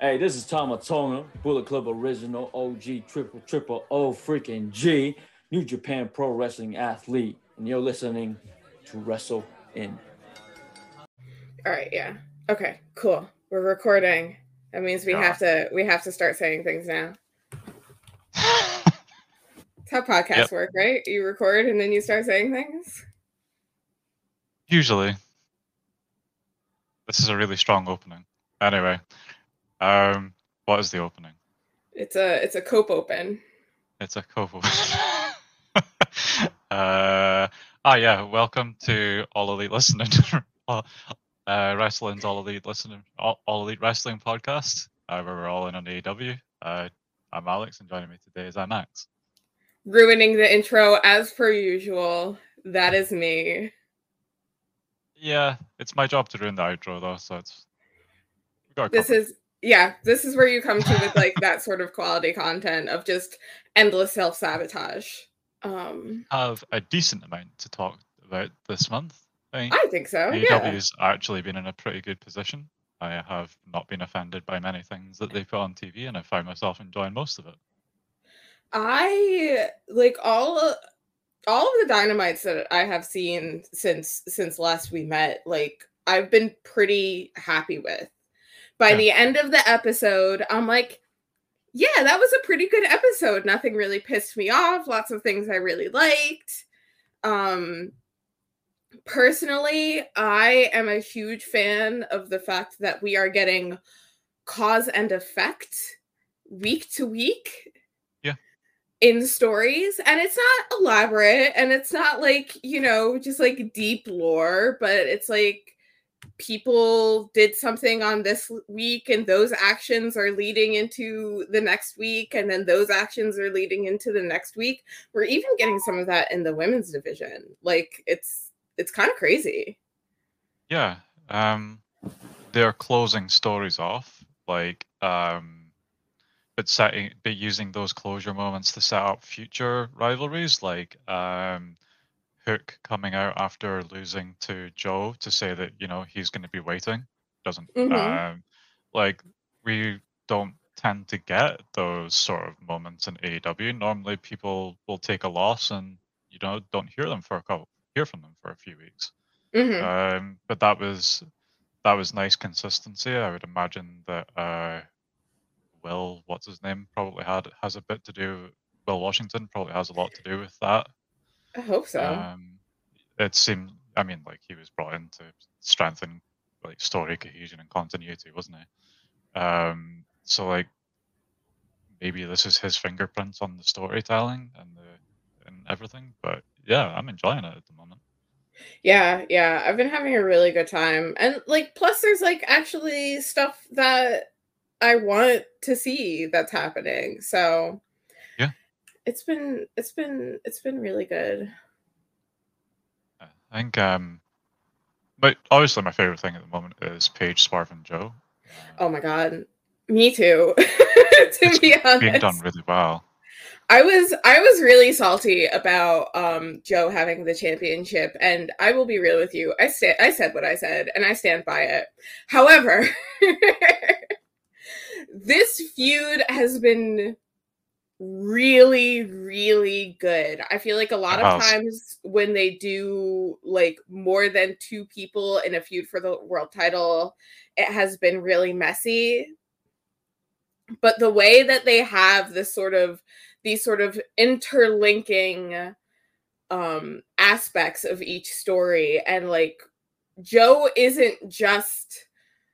Hey, this is Tama Tonga, Bullet Club original, OG, triple O freaking G, New Japan Pro Wrestling athlete, and you're listening to Wrestle In. All right, yeah. Okay, cool. We're recording. That means we have to start saying things now. That's how podcasts work, right? You record and then you start saying things? Usually. This is a really strong opening. Anyway, what is the opening? It's a cope open. It's a cope open. Welcome to All Elite Listening. Wrestling's All Elite Listening, All Elite Wrestling podcast. Where we're all in on AEW. I'm Alex, and joining me today is Anax. Ruining the intro as per usual. That is me. Yeah, it's my job to ruin the outro though, so it's. This is where you come to with like that sort of quality content of just endless self-sabotage. Have a decent amount to talk about this month. I think so. AEW's actually been in a pretty good position. I have not been offended by many things that they put on TV, and I found myself enjoying most of it. I like all of the Dynamites that I have seen since last we met. Like, I've been pretty happy with. By the end of the episode, I'm like, yeah, that was a pretty good episode. Nothing really pissed me off. Lots of things I really liked. Personally, I am a huge fan of the fact that we are getting cause and effect week to week. In stories, and it's not elaborate, and it's not like, just like deep lore, but it's like people did something on this week and those actions are leading into the next week, and then those actions are leading into the next week. We're even getting some of that in the women's division. Like, it's kind of crazy. Yeah. They're closing stories off, like but using those closure moments to set up future rivalries, like Hook coming out after losing to Joe to say that he's going to be waiting. Doesn't like, we don't tend to get those sort of moments in AEW. Normally, people will take a loss and don't hear from them for a few weeks. But that was nice consistency. I would imagine that Will, what's his name, probably has a bit to do. Will Washington probably has a lot to do with that. I hope so. It seemed, like, he was brought in to strengthen like story cohesion and continuity, wasn't he? So like, maybe this is his fingerprints on the storytelling and everything. But yeah, I'm enjoying it at the moment. Yeah, I've been having a really good time, and like, plus there's like actually stuff that I want to see that's happening. So yeah, it's been really good. I think but obviously my favorite thing at the moment is Paige, Swerve, and Joe. Oh my god, me too. To be honest, being done really well. I was really salty about Joe having the championship, and I will be real with you. I said what I said, and I stand by it. However, this feud has been really, really good. I feel like a lot of times when they do like more than two people in a feud for the world title, it has been really messy. But the way that they have these sort of interlinking aspects of each story, and like, Joe isn't just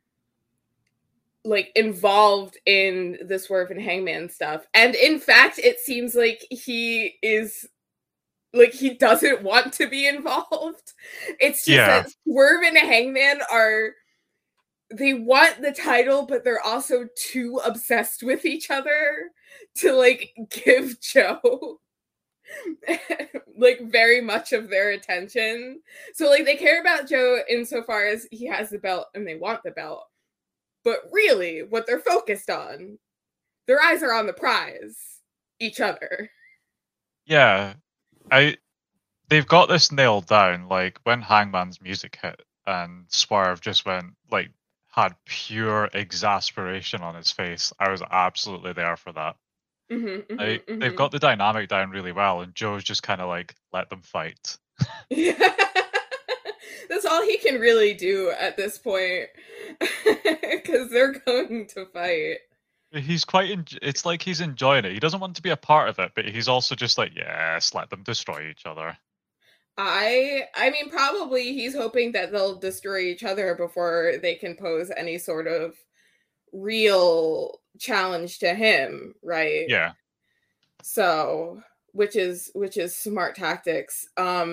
like involved in the Swerve and Hangman stuff, and in fact it seems like he is like, he doesn't want to be involved. It's just that Swerve and Hangman they want the title, but they're also too obsessed with each other to like give Joe like very much of their attention. So like, they care about Joe insofar as he has the belt and they want the belt. But really, what they're focused on, their eyes are on the prize, each other. Yeah, they've got this nailed down. Like, when Hangman's music hit and Swerve just went like had pure exasperation on his face. I was absolutely there for that. They've got the dynamic down really well, and Joe's just kind of like, let them fight. Yeah. That's all he can really do at this point, because they're going to fight. He's it's like he's enjoying it. He doesn't want to be a part of it, but he's also just like, yes, let them destroy each other. I mean, probably he's hoping that they'll destroy each other before they can pose any sort of real challenge to him, right? Yeah. So, which is smart tactics.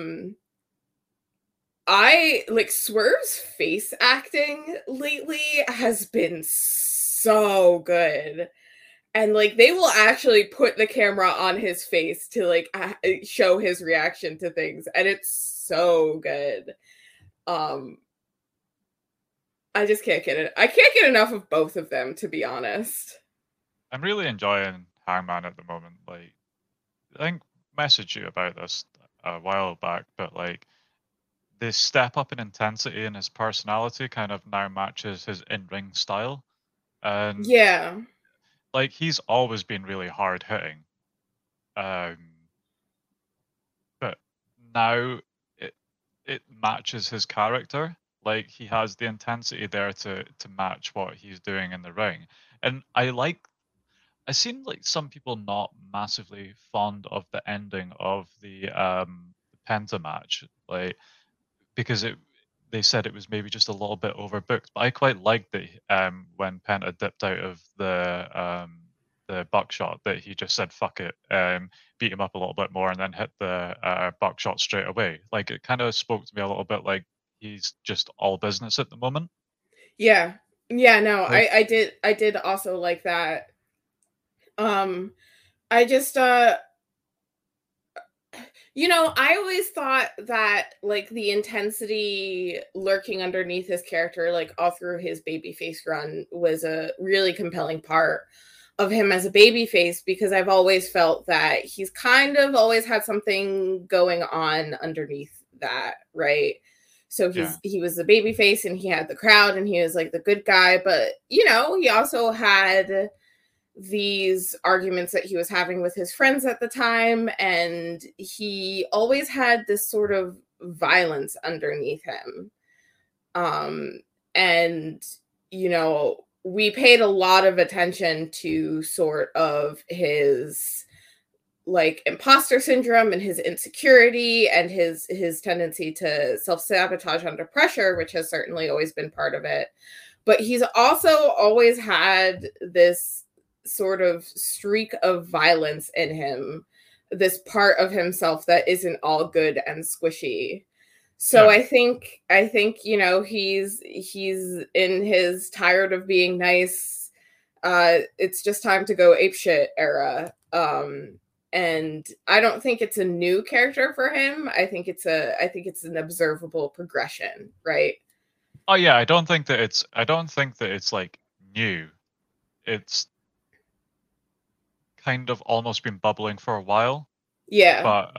I like Swerve's face acting lately has been so good. And like they will actually put the camera on his face to like show his reaction to things, and it's so good. I just can't get it. I can't get enough of both of them, to be honest. I'm really enjoying Hangman at the moment. Like, I think I messaged you about this a while back, but like the step up in intensity in his personality kind of now matches his in-ring style. And yeah, like he's always been really hard hitting. But now it matches his character. Like he has the intensity there to match what he's doing in the ring. And I seem like some people not massively fond of the ending of the Penta match. Like because they said it was maybe just a little bit overbooked. But I quite liked that when Penta dipped out of the buckshot, that he just said fuck it, beat him up a little bit more, and then hit the buckshot straight away. Like it kind of spoke to me a little bit like he's just all business at the moment. Yeah, no, I did also like that. I just I always thought that like the intensity lurking underneath his character, like all through his babyface run, was a really compelling part of him as a babyface, because I've always felt that he's kind of always had something going on underneath that, right? So he was the babyface and he had the crowd and he was like the good guy, but he also had these arguments that he was having with his friends at the time, and he always had this sort of violence underneath him. And we paid a lot of attention to sort of his like imposter syndrome and his insecurity and his tendency to self-sabotage under pressure, which has certainly always been part of it. But he's also always had this sort of streak of violence in him, this part of himself that isn't all good and squishy. So yeah. I think he's in his tired of being nice, it's just time to go apeshit era. And I don't think it's a new character for him. I think it's an observable progression, right? Oh yeah, I don't think that it's like new. It's kind of almost been bubbling for a while. Yeah. But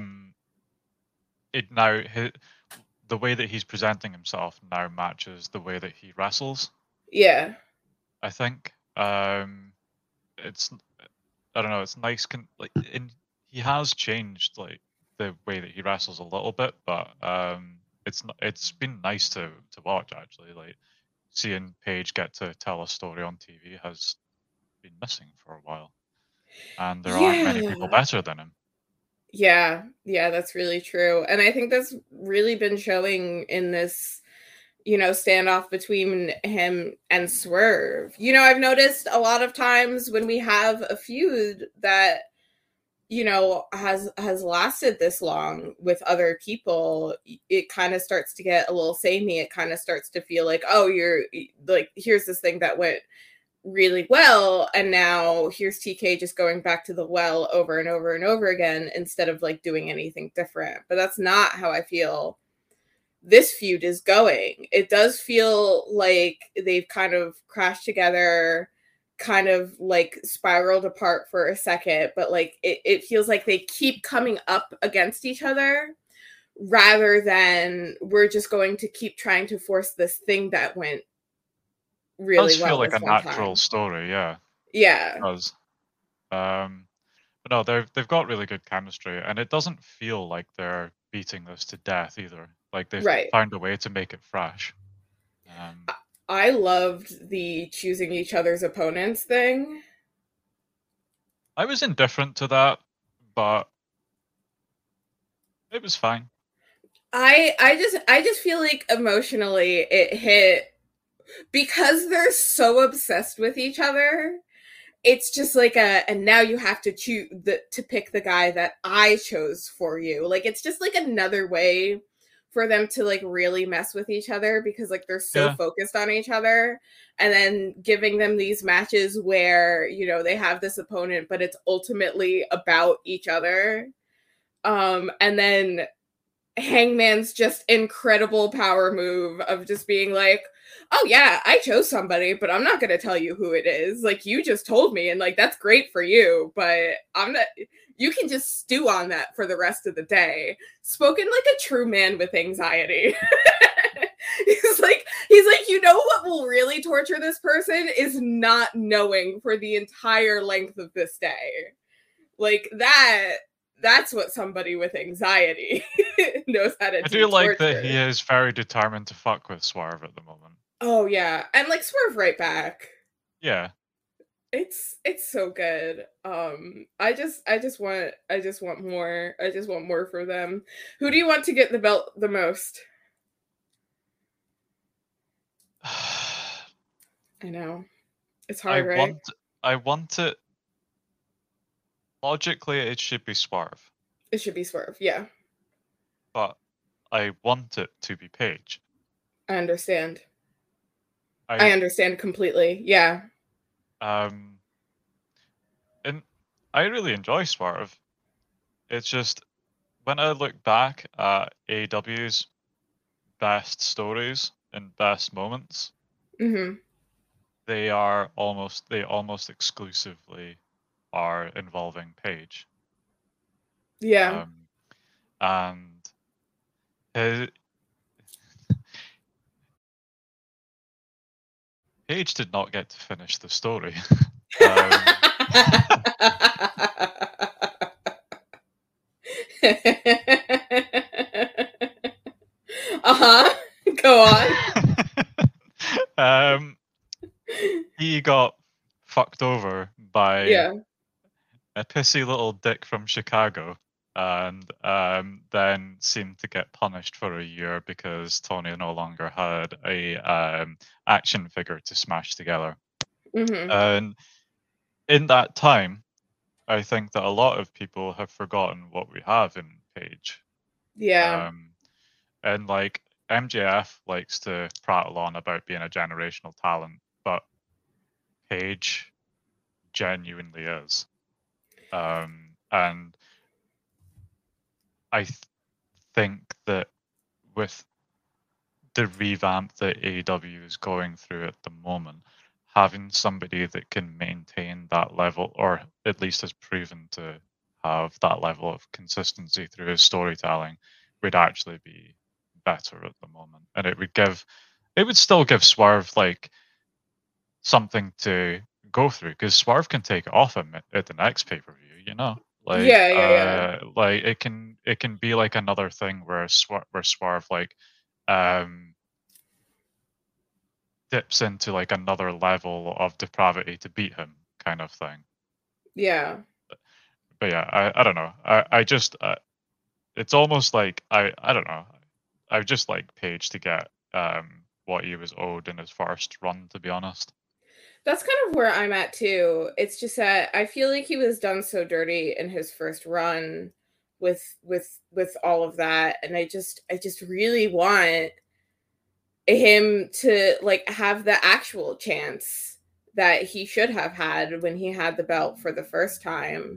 the way that he's presenting himself now matches the way that he wrestles. Yeah. I think it's I don't know. It's nice. He has changed like the way that he wrestles a little bit, but it's been nice to watch actually. Like seeing Paige get to tell a story on TV has been missing for a while. And there aren't many people better than him. Yeah, that's really true. And I think that's really been showing in this, standoff between him and Swerve. I've noticed a lot of times when we have a feud that, has lasted this long with other people, it kind of starts to get a little samey. It kind of starts to feel like, oh, you're like, here's this thing that went really well, and now here's TK just going back to the well over and over and over again instead of like doing anything different. But that's not how I feel this feud is going. It does feel like they've kind of crashed together, kind of like spiraled apart for a second, but like it feels like they keep coming up against each other rather than we're just going to keep trying to force this thing that went really does feel well like this a one natural time. story, yeah. Yeah. It does. But no, they've got really good chemistry, and it doesn't feel like they're beating this to death either. Like they've Right. found a way to make it fresh. I loved the choosing each other's opponents thing. I was indifferent to that, but it was fine. I just feel like emotionally it hit because they're so obsessed with each other. It's just like and now you have to choose to pick the guy that I chose for you. Like it's just like another way for them to like really mess with each other because like they're so focused on each other, and then giving them these matches where, you know, they have this opponent but it's ultimately about each other. And then Hangman's just incredible power move of just being like, oh yeah, I chose somebody, but I'm not going to tell you who it is. Like, you just told me, and like that's great for you, but I'm not, you can just stew on that for the rest of the day. Spoken like a true man with anxiety. he's like, you know what will really torture this person is not knowing for the entire length of this day. Like that's what somebody with anxiety knows how to do. I do like that he is very determined to fuck with Swerve at the moment. Oh yeah, and like Swerve right back. Yeah, it's so good. I just want more. I just want more for them. Who do you want to get the belt the most? I know it's hard, right? I want it. Logically, it should be Swerve. It should be Swerve, yeah. But I want it to be Paige. I understand. I understand completely. Yeah. And I really enjoy Swerve. It's just when I look back at AEW's best stories and best moments, they almost exclusively are involving Paige. Yeah. And Paige did not get to finish the story. Go on. He got fucked over by a pissy little dick from Chicago, and then seemed to get punished for a year because Tony no longer had a action figure to smash together. And in that time, I think that a lot of people have forgotten what we have in Paige. Yeah. And like MJF likes to prattle on about being a generational talent, but Paige genuinely is. And I think that with the revamp that AEW is going through at the moment, having somebody that can maintain that level, or at least has proven to have that level of consistency through his storytelling, would actually be better at the moment. And it would still give Swerve like something to go through, because Swerve can take it off him at the next pay-per-view, you know? Like, like it can be like another thing where Swerve like dips into like another level of depravity to beat him, kind of thing. Yeah. But yeah, I don't know. I just it's almost like I don't know. I would just like Paige to get what he was owed in his first run, to be honest. That's kind of where I'm at too. It's just that I feel like he was done so dirty in his first run with all of that, and I just really want him to like have the actual chance that he should have had when he had the belt for the first time.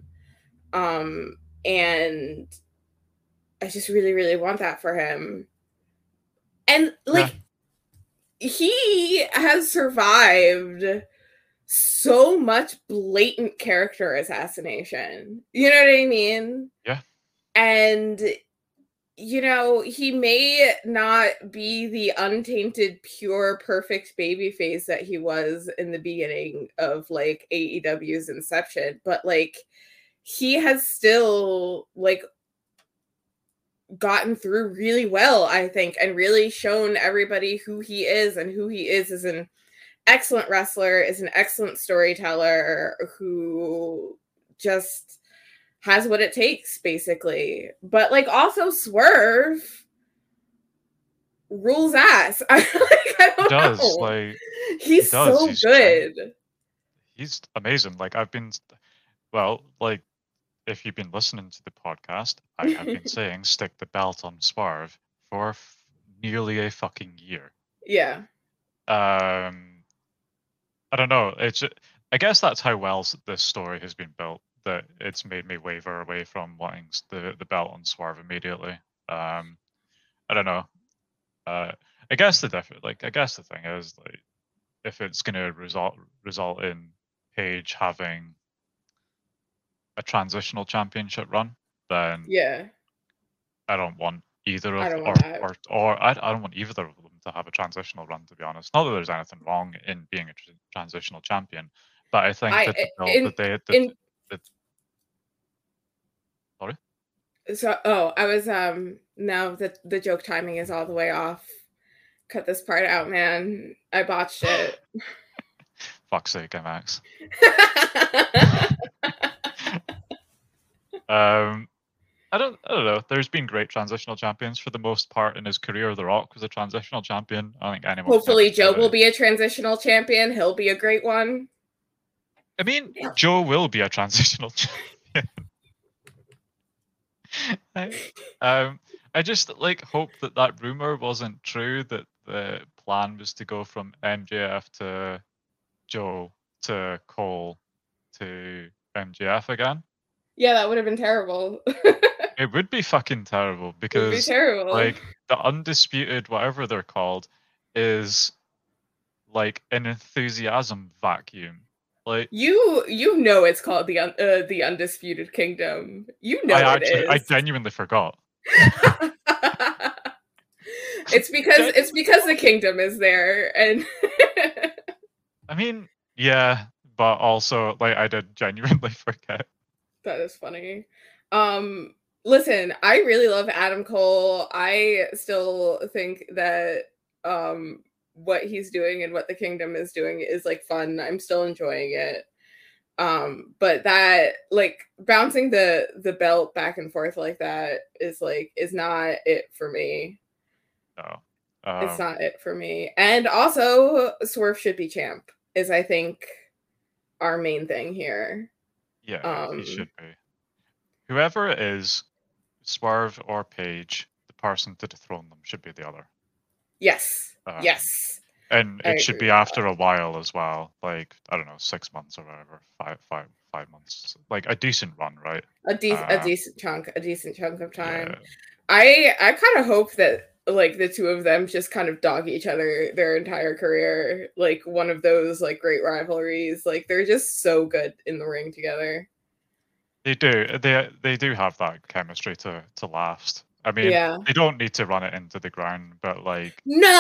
And I just really, really want that for him. And like he has survived so much blatant character assassination. You know what I mean? Yeah. And you know, he may not be the untainted, pure, perfect babyface that he was in the beginning of like AEW's inception, but like he has still like gotten through really well, I think, and really shown everybody who he is and who he is as an excellent wrestler, is an excellent storyteller who just has what it takes, basically. But like also Swerve rules ass. I don't know. Like he's so good. He's amazing. Like I've been, well, like if you've been listening to the podcast, I have been saying stick the belt on Swerve for nearly a fucking year. Yeah. I don't know. I guess that's how well this story has been built, that it's made me waver away from wanting the belt on Swerve immediately. I don't know. I guess the thing is, like, if it's going to result in Paige having a transitional championship run, then yeah, I don't want either of I I don't want either of them to have a transitional run, to be honest. Not that there's anything wrong in being a transitional champion, but I think sorry. So I was now that the joke timing is all the way off. Cut this part out, man. I botched it. Fuck's sake, MX. I don't know. There's been great transitional champions for the most part in his career. The Rock was a transitional champion. I think anyone. Hopefully, Joe will be a transitional champion. He'll be a great one. I mean, Joe will be a transitional champion. I just like hope that rumor wasn't true, that the plan was to go from MJF to Joe to Cole to MJF again. Yeah, that would have been terrible. It would be fucking terrible, because it'd be terrible. Like the Undisputed, whatever they're called, is like an enthusiasm vacuum. Like you know it's called the Undisputed Kingdom. You know I genuinely forgot. It's because the kingdom is there, and I mean, yeah, but also like I did genuinely forget. That is funny. Listen, I really love Adam Cole. I still think that what he's doing and what the kingdom is doing is like fun. I'm still enjoying it. But that like bouncing the belt back and forth like that is not it for me. No. It's not it for me. And also Swerve should be champ is, I think, our main thing here. Yeah, he should be. Whoever it is, Swerve or Paige, the person to dethrone them should be the other. Yes. Yes. And it should be after a while as well. Like, I don't know, 6 months or whatever, five months. Like a decent run, right? A decent chunk of time. Yeah. I kind of hope that like the two of them just kind of dog each other their entire career. Like one of those like great rivalries. Like they're just so good in the ring together. They do. They do have that chemistry to last. I mean, they don't need to run it into the ground, but like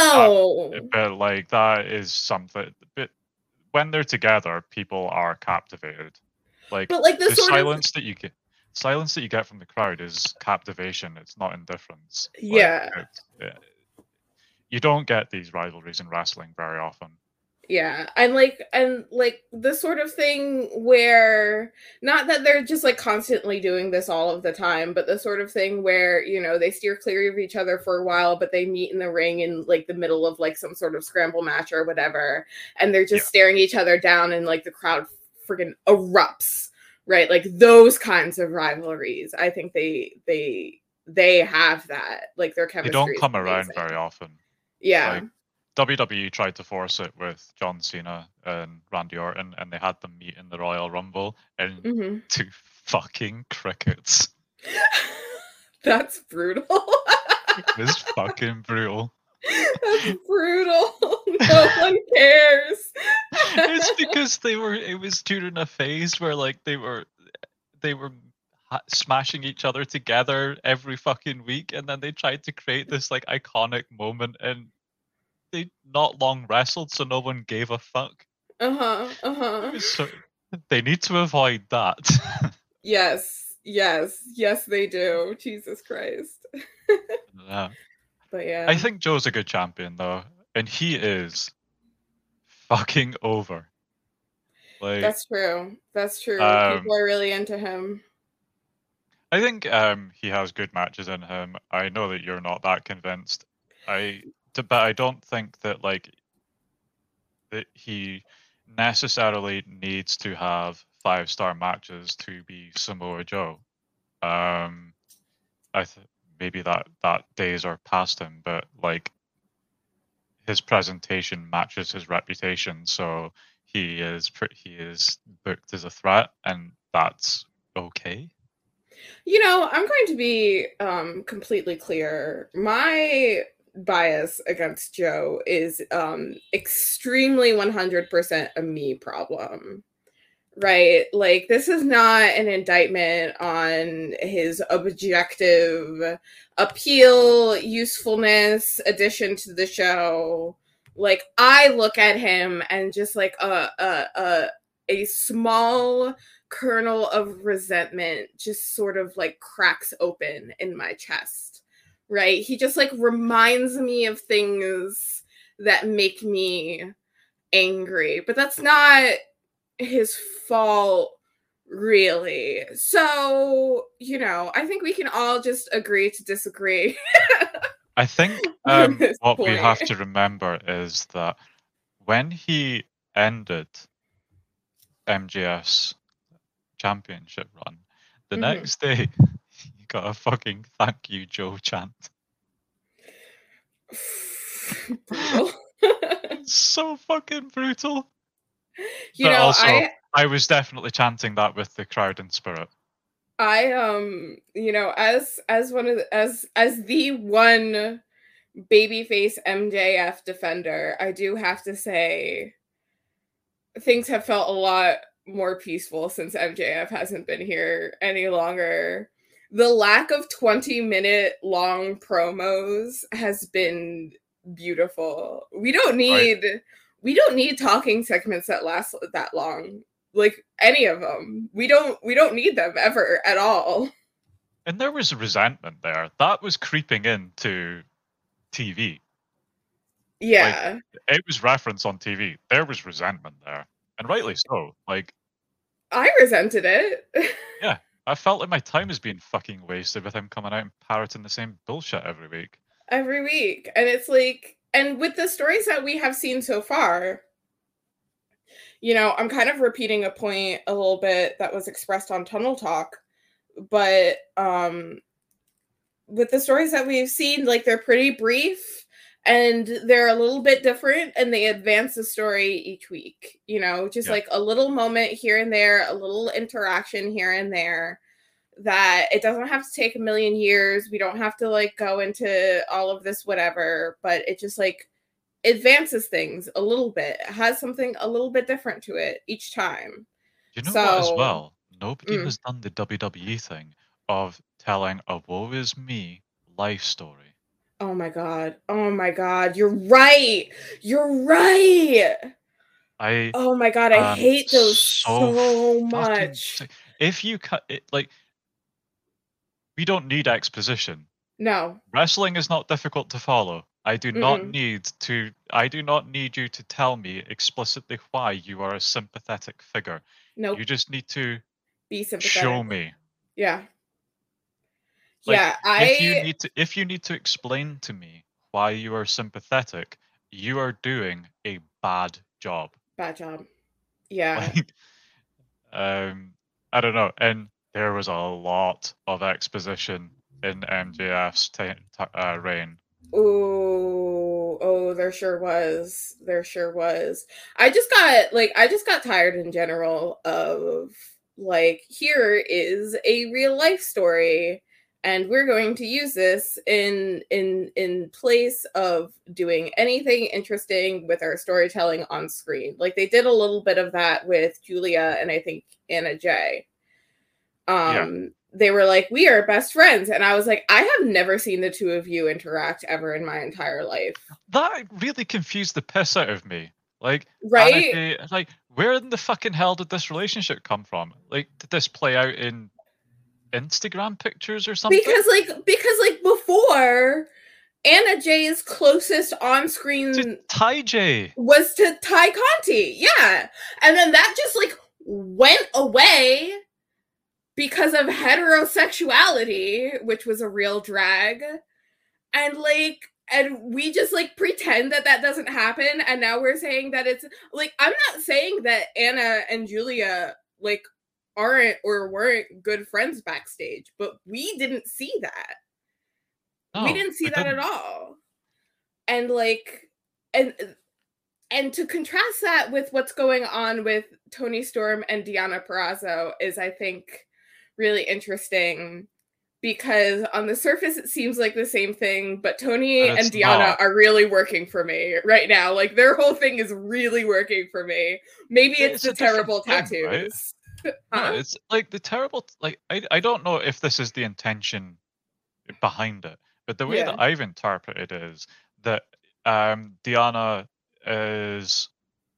that is something. But when they're together, people are captivated. Like, but like the silence that you get from the crowd is captivation. It's not indifference. Yeah. You don't get these rivalries in wrestling very often. Yeah, and like the sort of thing where, not that they're just like constantly doing this all of the time, but the sort of thing where, you know, they steer clear of each other for a while, but they meet in the ring in like the middle of like some sort of scramble match or whatever, and they're just staring each other down, and like the crowd freaking erupts, right? Like those kinds of rivalries, I think they have that, like their chemistry. They don't come around very often. Yeah. Like, WWE tried to force it with John Cena and Randy Orton, and they had them meet in the Royal Rumble, and 2 fucking crickets. That's brutal. It was fucking brutal. That's brutal. No one cares. It's because it was during a phase where like they were smashing each other together every fucking week, and then they tried to create this like iconic moment, and they not long wrestled, so no one gave a fuck. So they need to avoid that. Yes, they do. Jesus Christ. Yeah. But yeah, I think Joe's a good champion though, and he is fucking over. Like, that's true. People are really into him. I think he has good matches in him. I know that you're not that convinced. But I don't think that like that he necessarily needs to have 5-star matches to be Samoa Joe. Maybe that days are past him, but like his presentation matches his reputation, so he is booked as a threat, and that's okay. You know, I'm going to be completely clear. My bias against Joe is extremely 100% a me problem. Right? Like, this is not an indictment on his objective appeal, usefulness, addition to the show. Like, I look at him and just like a small kernel of resentment just sort of like cracks open in my chest. Right? He just like reminds me of things that make me angry, but that's not his fault, really. So, you know, I think we can all just agree to disagree. I think what we have to remember is that when he ended MJF's championship run, the next day he got a fucking "thank you, Joe" chant. Brutal. So fucking brutal. You know, also, I was definitely chanting that with the crowd in spirit. You know, as one of the, as the one babyface MJF defender, I do have to say things have felt a lot more peaceful since MJF hasn't been here any longer. The lack of 20-minute long promos has been beautiful. We don't need talking segments that last that long. Like, any of them. We don't need them ever at all. And there was resentment there. That was creeping into TV. Yeah. Like, it was referenced on TV. There was resentment there. And rightly so. Like, I resented it. Yeah. I felt like my time is being fucking wasted with him coming out and parroting the same bullshit every week. Every week. And it's like, and with the stories that we have seen so far, you know, I'm kind of repeating a point a little bit that was expressed on Tunnel Talk, but with the stories that we've seen, like, they're pretty brief and they're a little bit different, and they advance the story each week, you know, just like a little moment here and there, a little interaction here and there, that it doesn't have to take a million years. We don't have to like go into all of this whatever, but it just like advances things a little bit. It has something a little bit different to it each time. You know what as well? Nobody has done the WWE thing of telling a woe is me life story. Oh my god. Oh my god. You're right. You're right. Oh my god, I hate those so much. If you cut it, like, we don't need exposition. No. Wrestling is not difficult to follow. I do not need you to tell me explicitly why you are a sympathetic figure. Nope. You just need to be sympathetic. Show me. Yeah. Like, yeah, if you need to explain to me why you are sympathetic, you are doing a bad job. Bad job. Yeah. Like, I don't know. And there was a lot of exposition in MJF's reign. Oh, there sure was. There sure was. I just got tired in general of, like, here is a real life story, and we're going to use this in place of doing anything interesting with our storytelling on screen. Like, they did a little bit of that with Julia and I think Anna Jay. they were like, we are best friends. And I was like, I have never seen the two of you interact ever in my entire life. That really confused the piss out of me. Like, right? Like, where in the fucking hell did this relationship come from? Like, did this play out in Instagram pictures or something? Because before, Anna Jay's closest on-screen Ty J was to Ty Conti. Yeah. And then that just like went away because of heterosexuality, which was a real drag. And like, and we just like pretend that that doesn't happen. And now we're saying that it's like, I'm not saying that Anna and Julia like aren't or weren't good friends backstage, but we didn't see that. No, we didn't see that at all. And like, and to contrast that with what's going on with Toni Storm and Deonna Purrazzo is, I think, really interesting, because on the surface it seems like the same thing, but Toni and Deonna are really working for me right now. Like, their whole thing is really working for me. Maybe it's the terrible tattoos. Right? No, it's like the terrible, like, I don't know if this is the intention behind it, but the way that I've interpreted it is that Deonna is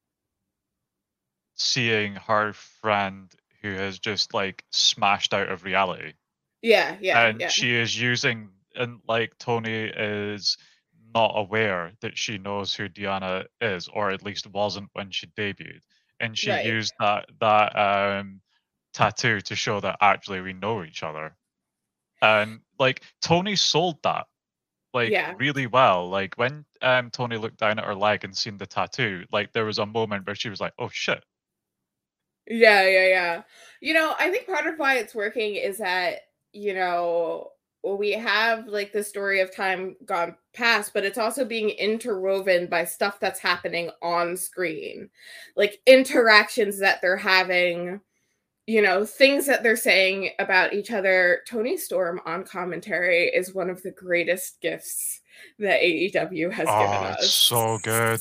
seeing her friend who has just like smashed out of reality. And she is using, and like Toni is not aware that she knows who Deonna is, or at least wasn't when she debuted. And she used that tattoo to show that actually we know each other. And like Toni sold that really well. Like when Toni looked down at her leg and seen the tattoo, like there was a moment where she was like, oh shit. Yeah. You know, I think part of why it's working is that, you know, we have like the story of time gone past, but it's also being interwoven by stuff that's happening on screen, like interactions that they're having, you know, things that they're saying about each other. Toni Storm on commentary is one of the greatest gifts that AEW has given us. It's so good.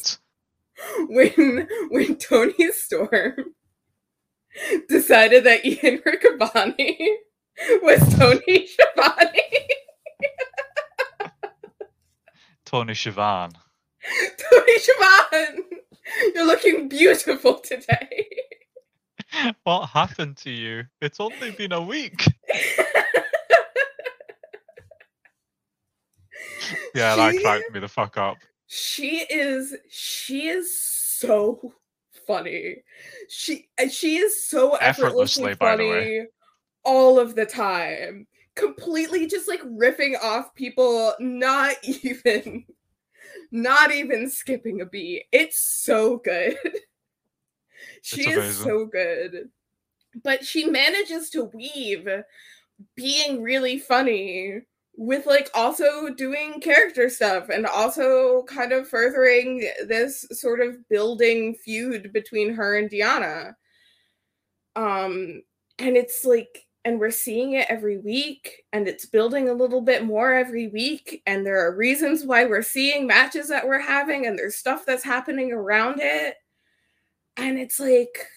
When Toni Storm decided that Ian Riccaboni was Tony Schiavone. Tony Schiavone. Tony Schiavone! You're looking beautiful today. What happened to you? It's only been a week. Yeah, that cracked me the fuck up. She is so funny. She is so effortlessly funny all of the time. Completely just like riffing off people, not even skipping a beat. It's so good. She is so good. But she manages to weave being really funny with like also doing character stuff and also kind of furthering this sort of building feud between her and Deonna. And it's like, and we're seeing it every week, and it's building a little bit more every week, and there are reasons why we're seeing matches that we're having, and there's stuff that's happening around it. And it's like,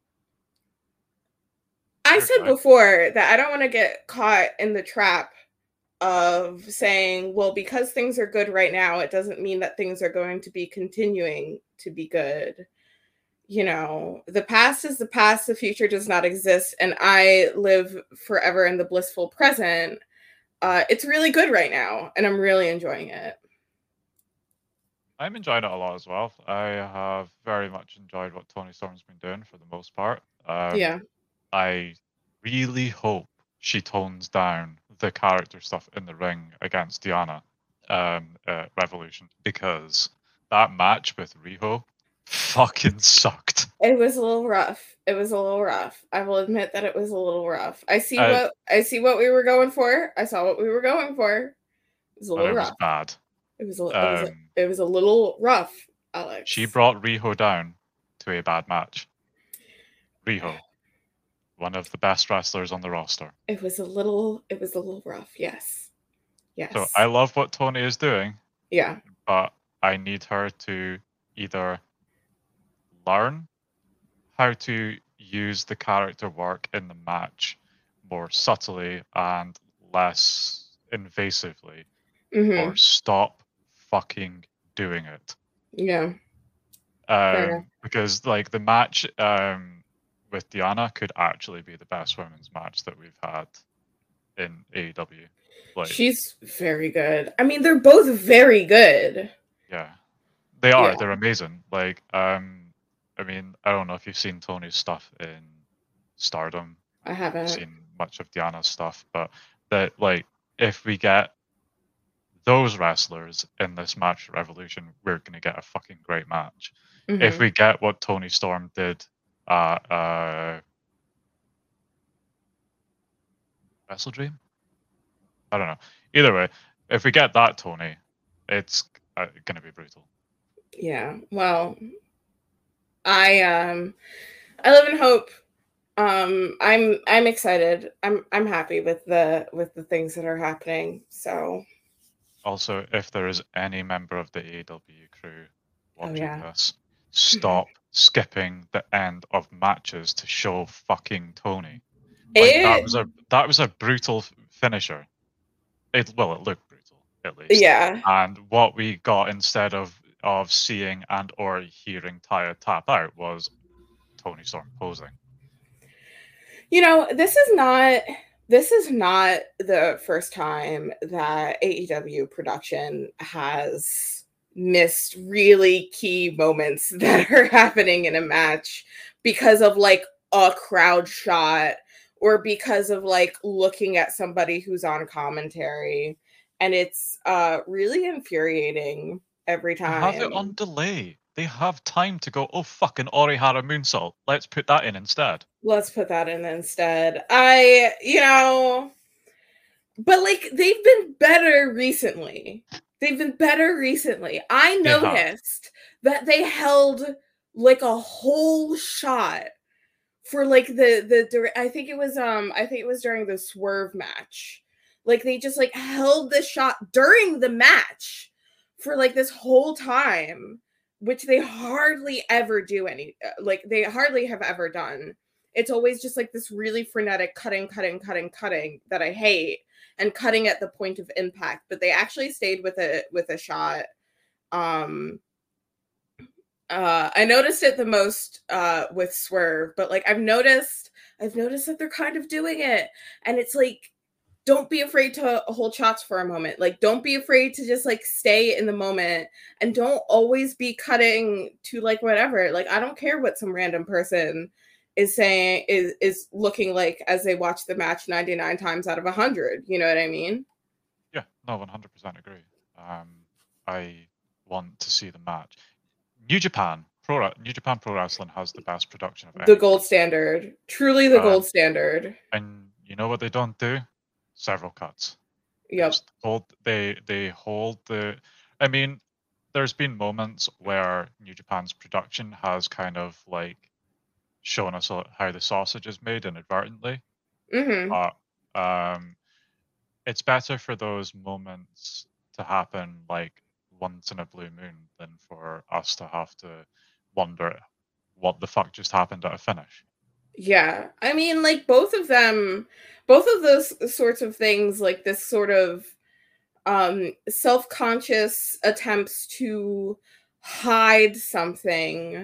I said before that I don't want to get caught in the trap of saying, well, because things are good right now, it doesn't mean that things are going to be continuing to be good. You know, the past is the past, the future does not exist, and I live forever in the blissful present. It's really good right now, and I'm really enjoying it. I'm enjoying it a lot as well. I have very much enjoyed what Toni Storm's been doing for the most part. I really hope she tones down the character stuff in the ring against Deonna Revolution, because that match with Riho fucking sucked. It was a little rough. I will admit that it was a little rough. I see what we were going for. I saw what we were going for. It was a little rough. It was bad. It was a little rough, Alex. She brought Riho down to a bad match. Riho, one of the best wrestlers on the roster. It was a little rough, yes. So I love what Toni is doing. Yeah. But I need her to either learn how to use the character work in the match more subtly and less invasively, Mm-hmm. or stop fucking doing it. Yeah. Fair enough. Because like the match with Diana could actually be the best women's match that we've had in AEW. Like, she's very good. I mean, they're both very good. Yeah, they are. Yeah. They're amazing. Like, I mean, I don't know if you've seen Tony's stuff in Stardom. I haven't. Seen much of Diana's stuff, but that like if we get those wrestlers in this match at Revolution, we're gonna get a fucking great match. Mm-hmm. If we get what Tony Storm did Wrestle Dream, I don't know. Either way, if we get that Tony, it's gonna be brutal. Yeah. Well, I live in hope. I'm excited. I'm happy with the things that are happening. So also, if there is any member of the AEW crew watching this, Mm-hmm. stop skipping the end of matches to show fucking Tony. Like, that was a brutal finisher. It looked brutal at least. Yeah. And what we got instead of seeing and or hearing Taya tap out was Tony Storm posing. You know, this is not the first time that AEW production has missed really key moments that are happening in a match because of like a crowd shot or because of like looking at somebody who's on commentary, and it's really infuriating every time. Have it on delay. They have time to go, oh, fucking Orihara moonsault. Let's put that in instead. But like they've been better recently. I noticed that they held like a whole shot for like the I think it was during the Swerve match. Like they just like held the shot during the match for like this whole time, which they hardly ever do they hardly have ever done. It's always just like this really frenetic cutting that I hate, and cutting at the point of impact, but they actually stayed with a shot. I noticed it the most with Swerve, but like I've noticed that they're kind of doing it, and it's like, don't be afraid to hold shots for a moment. Like, don't be afraid to just like stay in the moment, and don't always be cutting to like whatever. Like, I don't care what some random person is saying is looking like as they watch the match 99 times out of 100. You know what I mean? Yeah, no, 100% agree. I want to see the match. New Japan Pro Wrestling has the best production of the gold standard, truly the gold standard. And you know what they don't do? Several cuts. Yep. They hold the. I mean, there's been moments where New Japan's production has kind of like shown us how the sausage is made inadvertently. Mm-hmm. It's better for those moments to happen like once in a blue moon than for us to have to wonder what the fuck just happened at a finish. Yeah, I mean, like both of those sorts of things, like this sort of self-conscious attempts to hide something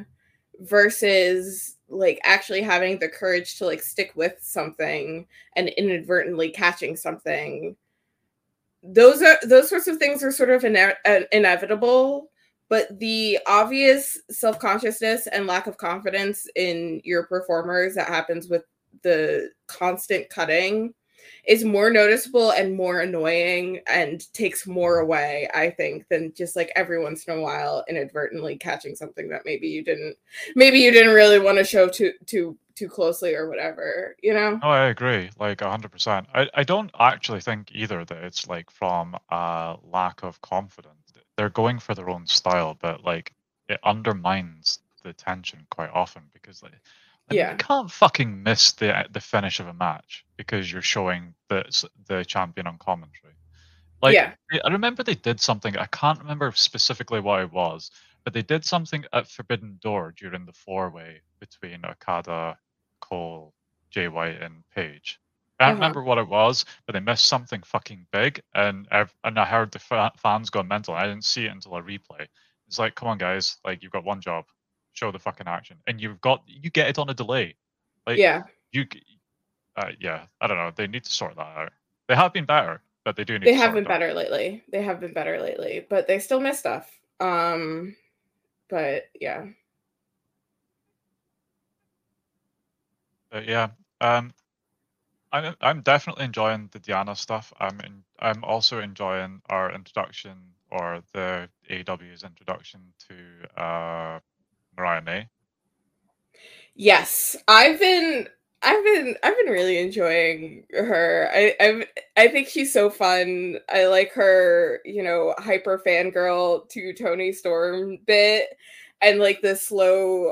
versus like actually having the courage to like stick with something and inadvertently catching something. Those sorts of things are sort of inevitable, but the obvious self-consciousness and lack of confidence in your performers that happens with the constant cutting is more noticeable and more annoying and takes more away, I think, than just like every once in a while inadvertently catching something that maybe you didn't really want to show too closely or whatever, you know? No, I agree, like 100%. I don't actually think either that it's like from a lack of confidence. They're going for their own style, but like it undermines the tension quite often because like you can't fucking miss the finish of a match because you're showing the champion on commentary. Like, I remember they did something. I can't remember specifically what it was, but they did something at Forbidden Door during the 4-way between Okada, Cole, Jay White, and Page. I don't remember what it was, but they missed something fucking big, and I heard the fans going mental. I didn't see it until a replay. It's like, come on, guys, like you've got one job, show the fucking action, and you get it on a delay. Like, yeah, I don't know. They need to sort that out. They have been better, but they do need. They have been better lately. They have been better lately, but they still miss stuff. But yeah. Yeah. I'm definitely enjoying the Diana stuff. I'm also enjoying our introduction, or the AEW's introduction to Mariah May. Yes, I've been really enjoying her. I think she's so fun. I like her, hyper fangirl to Toni Storm bit, and like the slow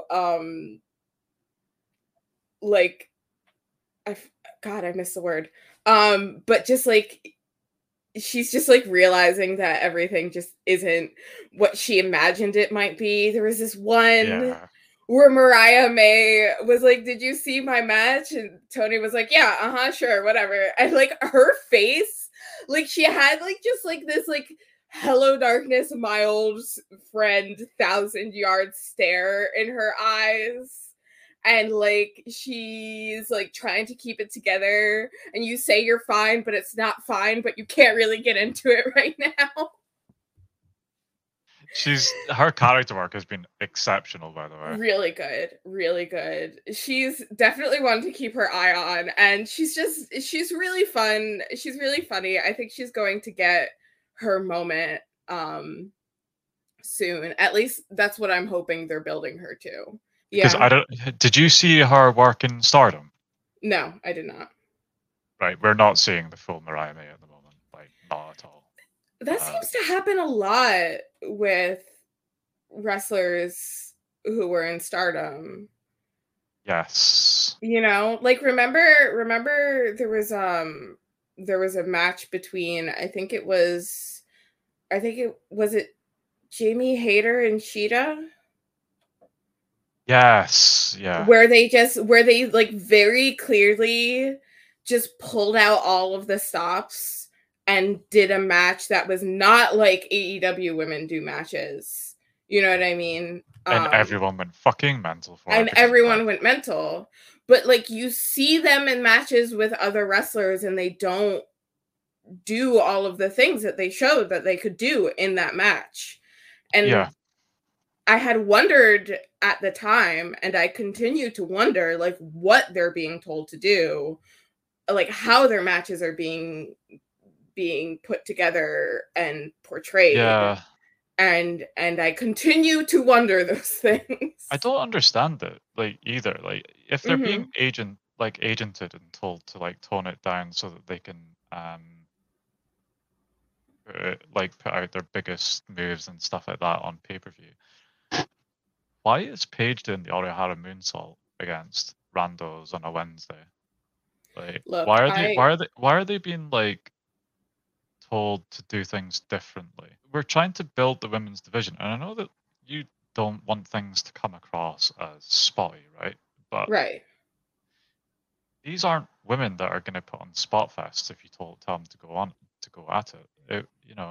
like I missed the word. But just like she's just like realizing that everything just isn't what she imagined it might be. There was this one where Mariah May was like, "Did you see my match?" And Toni was like, "Yeah, sure, whatever." And like her face, like she had like just like this like hello darkness, my old friend, 1,000-yard stare in her eyes. And like she's like trying to keep it together, and you say you're fine, but it's not fine, but you can't really get into it right now. Her character work has been exceptional, by the way. Really good, really good. She's definitely one to keep her eye on, and she's really fun. She's really funny. I think she's going to get her moment soon. At least that's what I'm hoping they're building her to. Because did you see her work in Stardom? No, I did not. Right, we're not seeing the full Mariah May at the moment, like not at all. That seems to happen a lot with wrestlers who were in Stardom. Yes. Like remember there was a match between was it Jamie Hayter and Shida? Yes, yeah. Where they like very clearly just pulled out all of the stops and did a match that was not like AEW women do matches. You know what I mean? And everyone went fucking mental for it. And everyone went mental. But like you see them in matches with other wrestlers and they don't do all of the things that they showed that they could do in that match. And I had wondered at the time, and I continue to wonder, like, what they're being told to do, like how their matches are being put together and portrayed. Yeah. And I continue to wonder those things. I don't understand it, like, either. Like, if they're being agented and told to like tone it down so that they can put out their biggest moves and stuff like that on pay-per-view. Why is Paige doing the Orihara moonsault against randos on a Wednesday? Like, look, why are they being like told to do things differently? We're trying to build the women's division, and I know that you don't want things to come across as spotty, right? But these aren't women that are going to put on spot fests if you tell them to go at it.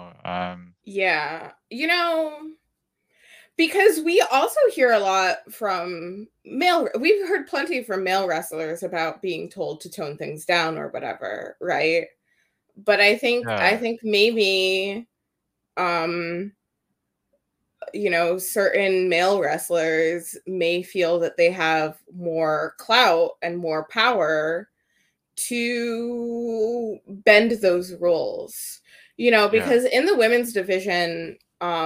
Because we also hear a lot from we've heard plenty from male wrestlers about being told to tone things down or whatever, right? But I think maybe certain male wrestlers may feel that they have more clout and more power to bend those rules, because in the women's division,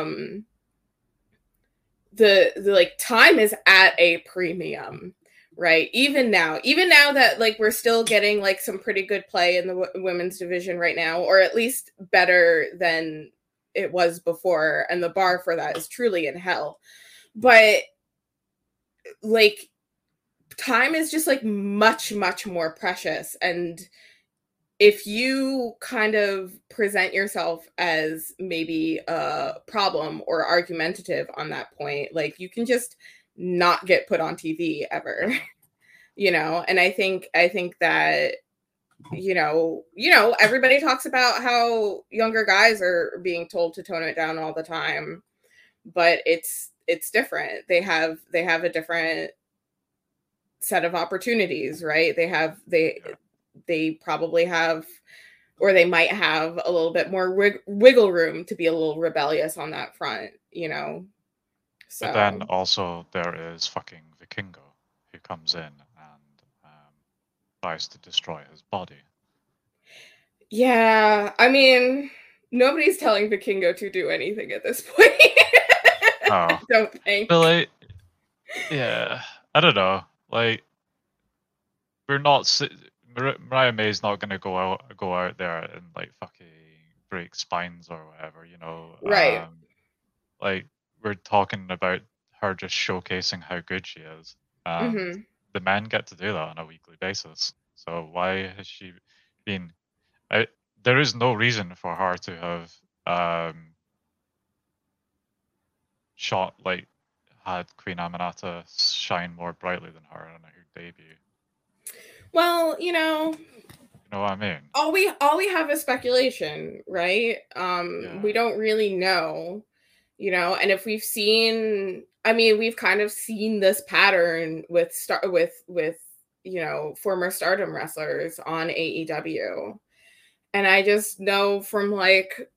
the like time is at a premium, right? Even now that like we're still getting like some pretty good play in the women's division right now, or at least better than it was before, and the bar for that is truly in hell. But like time is just like much, much more precious, and if you kind of present yourself as maybe a problem or argumentative on that point, like you can just not get put on TV ever, and I think that everybody talks about how younger guys are being told to tone it down all the time, but it's different. They have a different set of opportunities, right? They probably have, or they might have a little bit more wiggle room to be a little rebellious on that front, So. But then also there is fucking Vikingo, who comes in and tries to destroy his body. Yeah, I mean, nobody's telling Vikingo to do anything at this point. Oh, don't think. But like, yeah, I don't know. Like, we're not. Mariah May's not gonna go out there and like fucking break spines or whatever, Right. Like, we're talking about her just showcasing how good she is. The men get to do that on a weekly basis. So why has she been? There is no reason for her to have had Queen Aminata shine more brightly than her on her debut. Well, you know what I mean. All we have is speculation, right? We don't really know, and if we've seen, we've kind of seen this pattern with former Stardom wrestlers on AEW. And I just know from like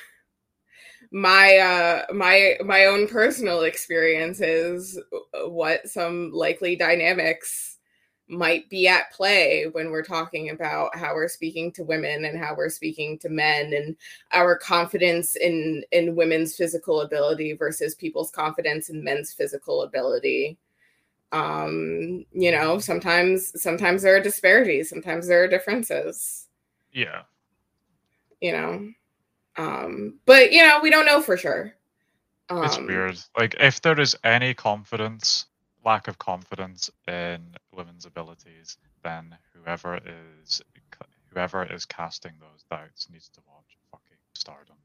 my own personal experiences what some likely dynamics might be at play when we're talking about how we're speaking to women and how we're speaking to men, and our confidence in women's physical ability versus people's confidence in men's physical ability. Sometimes there are disparities, sometimes there are differences. Yeah. But we don't know for sure. It's weird. Like, if there is any lack of confidence in women's abilities, then whoever is casting those doubts needs to watch fucking Stardom.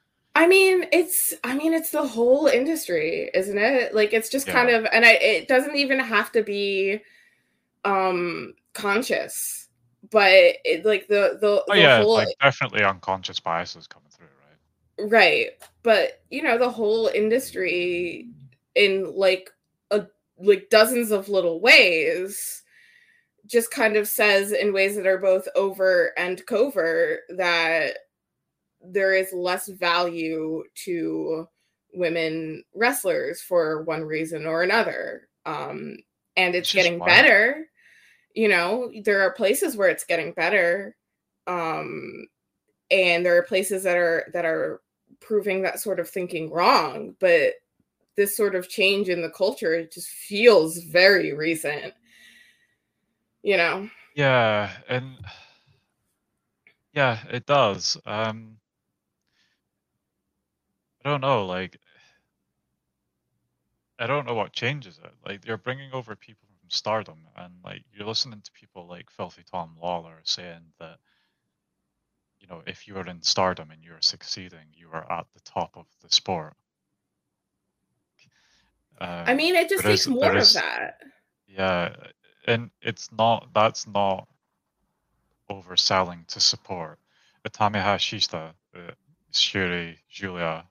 It's the whole industry, isn't it? Like, it's just kind of, and it doesn't even have to be conscious. But the whole, like, definitely unconscious biases coming through, right? But the whole industry, in like dozens of little ways, just kind of says in ways that are both overt and covert that there is less value to women wrestlers for one reason or another, and it's getting better. There are places where it's getting better, and there are places that are proving that sort of thinking wrong. But this sort of change in the culture, it just feels very recent. Yeah, and yeah, it does. I don't know. Like, I don't know what changes it. Like, you're bringing over people from Stardom, and like, you're listening to people like Filthy Tom Lawler saying that, if you were in Stardom and you were succeeding, you were at the top of the sport. It just takes more of that. Yeah, and that's not overselling to support. Utami Hayashishita, Shuri, Julia,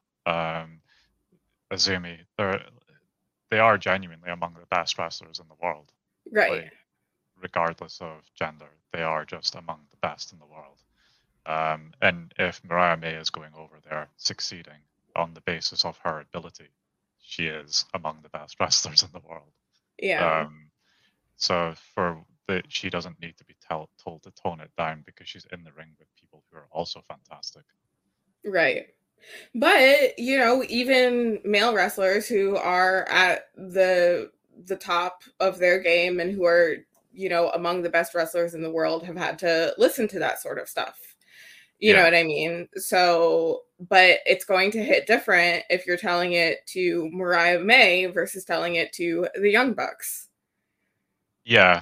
Azumi, they are genuinely among the best wrestlers in the world. Right. Like, regardless of gender, they are just among the best in the world. And if Mariah May is going over there succeeding on the basis of her ability, she is among the best wrestlers in the world. Yeah. So she doesn't need to be told to tone it down because she's in the ring with people who are also fantastic. Right. But, even male wrestlers who are at the top of their game and who are, among the best wrestlers in the world have had to listen to that sort of stuff. You know what I mean? So, but it's going to hit different if you're telling it to Mariah May versus telling it to the Young Bucks. Yeah.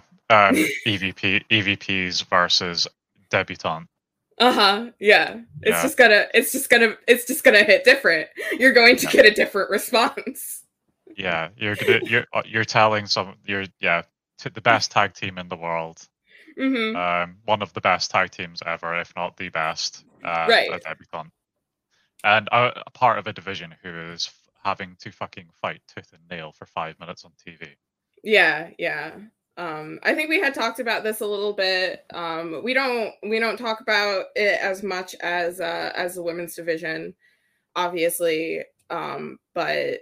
EVPs versus debutante. Yeah. It's just gonna hit different. You're going to get a different response. Yeah, you're telling the best tag team in the world One of the best tag teams ever, if not the best, Right. a debutant. And a part of a division who is having to fucking fight tooth and nail for 5 minutes on TV. Yeah, yeah. I think we had talked about this a little bit. We don't talk about it as much as the women's division, obviously. But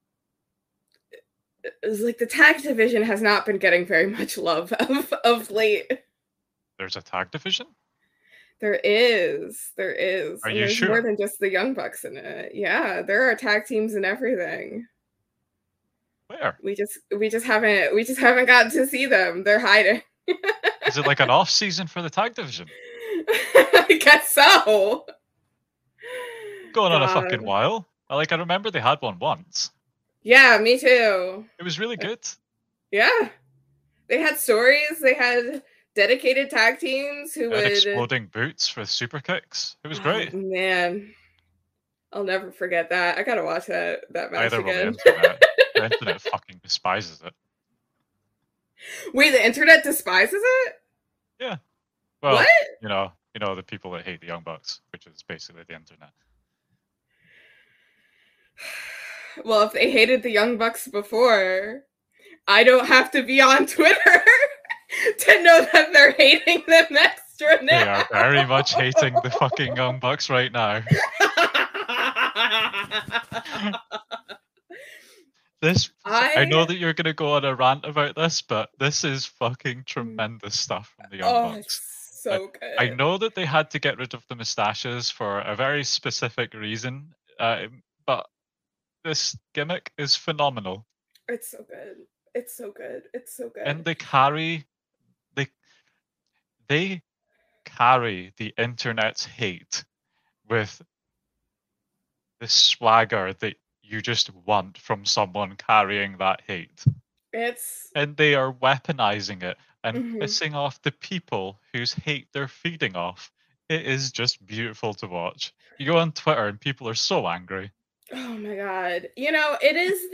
it's like the tag division has not been getting very much love of late. There's a tag division? There is. There is. Are and you there's sure? more than just the Young Bucks in it. Yeah, there are tag teams and everything. Where? We just haven't gotten to see them. They're hiding. Is it like an off season for the tag division? I guess so. Going on a fucking while. I remember they had one once. Yeah, me too. It was really good. Yeah. They had stories. They had dedicated tag teams who would exploding boots for super kicks. It was great. Man. I'll never forget that. I gotta watch that match again. The internet fucking despises it. Wait, the internet despises it? Yeah. Well, what? You know the people that hate the Young Bucks, which is basically the internet. Well, if they hated the Young Bucks before, I don't have to be on Twitter to know that they're hating them extra now. They are very much hating the fucking Young Bucks right now. I know that you're going to go on a rant about this, but this is fucking tremendous stuff from the Young Bucks. So good. I know that they had to get rid of the mustaches for a very specific reason, but this gimmick is phenomenal. It's so good. It's so good. It's so good. And they carry the internet's hate with the swagger that you just want from someone carrying that hate. And they are weaponizing it and pissing off the people whose hate they're feeding off. It is just beautiful to watch. You go on Twitter and people are so angry. Oh my god. It is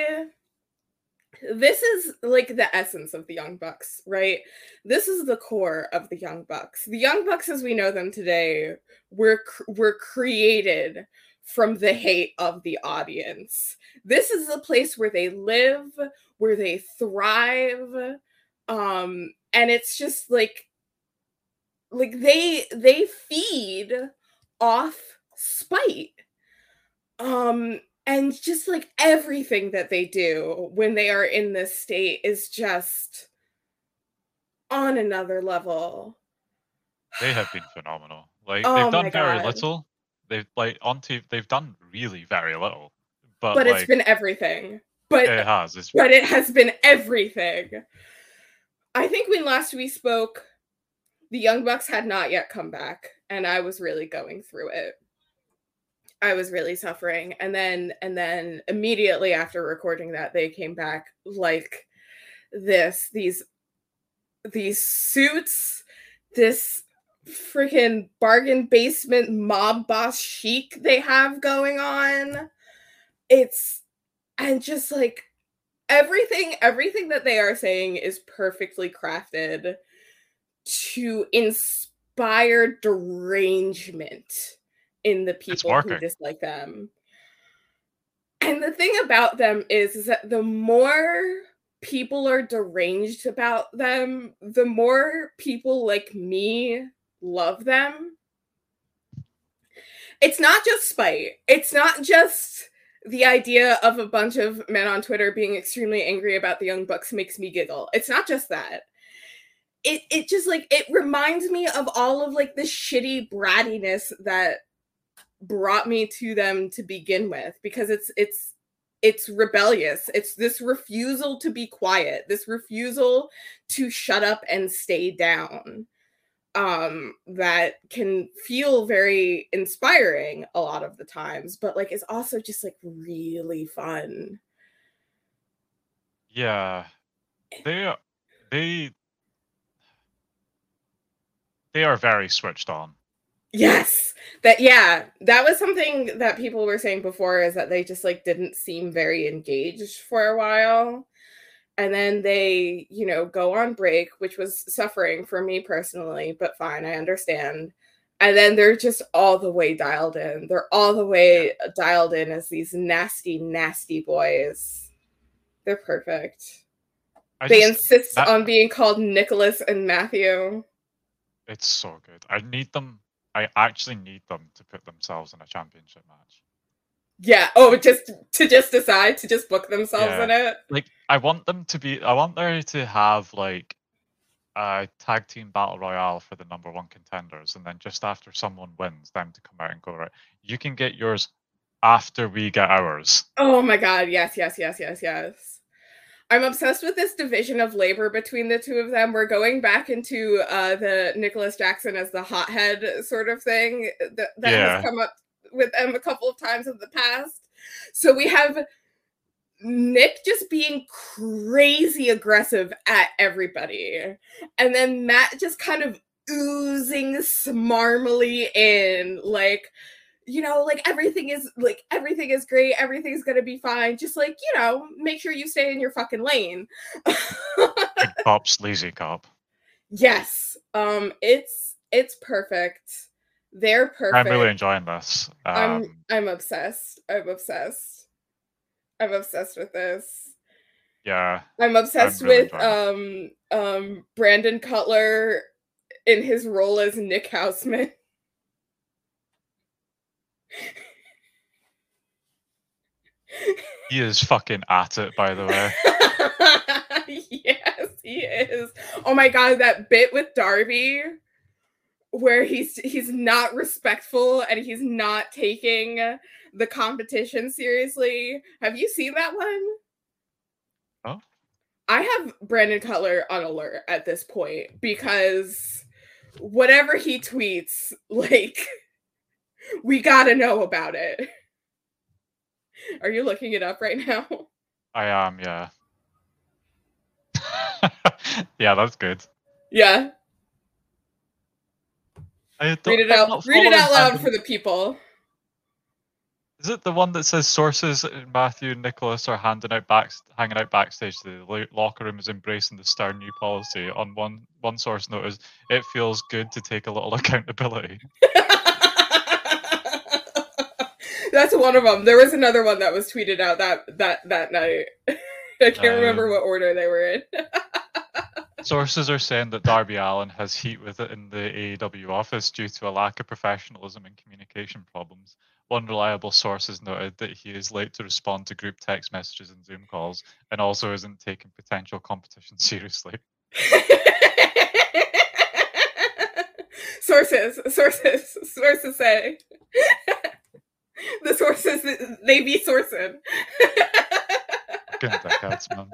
this is like the essence of the Young Bucks, right? This is the core of the Young Bucks. The Young Bucks as we know them today were created from the hate of the audience. This is the place where they live, where they thrive. And it's just like they feed off spite. And just like everything that they do when they are in this state is just on another level. They have been phenomenal. They've done very little. They've done really very little. But it's been everything. But it has. But it has been everything. I think when last we spoke, the Young Bucks had not yet come back, and I was really going through it. I was really suffering. And then immediately after recording that, they came back like these suits, this freaking bargain basement mob boss chic they have going on. And just like everything that they are saying is perfectly crafted to inspire derangement in the people who dislike them. And the thing about them is that the more people are deranged about them, the more people like me love them. It's not just spite. It's not just the idea of a bunch of men on Twitter being extremely angry about the Young Bucks makes me giggle. It's not just that. It just like, it reminds me of all of like the shitty brattiness that brought me to them to begin with, because it's rebellious. It's this refusal to be quiet, this refusal to shut up and stay down, that can feel very inspiring a lot of the times, but like it's also just like really fun. Yeah, they are very switched on. Yes, that was something that people were saying before, is that they just like didn't seem very engaged for a while. and then they, you know, go on break, which was suffering for me personally, but fine, I understand. And then they're just all the way dialed in. They're all the way dialed in as these nasty, nasty boys. They're perfect. They insist on being called Nicholas and Matthew. It's so good. I actually need them to put themselves in a championship match. Yeah. Oh, just decide to just book themselves in it. Like, I want there to have like a tag team battle royale for the #1 contenders, and then just after someone wins, them to come out and go, right, you can get yours after we get ours. Oh my god, yes. I'm obsessed with this division of labor between the two of them. We're going back into the Nicholas Jackson as the hothead sort of thing that has come up with them a couple of times in the past. So we have Nick just being crazy aggressive at everybody. And then Matt just kind of oozing smarmily in, like, you know, like everything is great, everything's gonna be fine. Just like, you know, make sure you stay in your fucking lane. Good cop, sleazy cop. Yes. It's perfect. They're perfect. I'm really enjoying this. I'm obsessed. I'm obsessed with this. Yeah. I'm obsessed with Brandon Cutler in his role as Nick Houseman. He is fucking at it, by the way. Yes, he is. Oh my god, that bit with Darby where he's not respectful and he's not taking the competition seriously. Have you seen that one? Oh. I have Brandon Cutler on alert at this point because whatever he tweets, like, we gotta know about it. Are you looking it up right now? I am, yeah. Yeah, that's good. Yeah. Read it out loud for the people. Is it the one that says sources Matthew and Nicholas are hanging out backstage? The locker room is embracing the stern new policy. On one source note is, it feels good to take a little accountability. That's one of them. There was another one that was tweeted out that night. I can't remember what order they were in. Sources are saying that Darby Allin has heat with it in the AEW office due to a lack of professionalism and communication problems. One reliable source has noted that he is late to respond to group text messages and Zoom calls, and also isn't taking potential competition seriously. Sources say. The sources, they be sourcing. Good decades, man.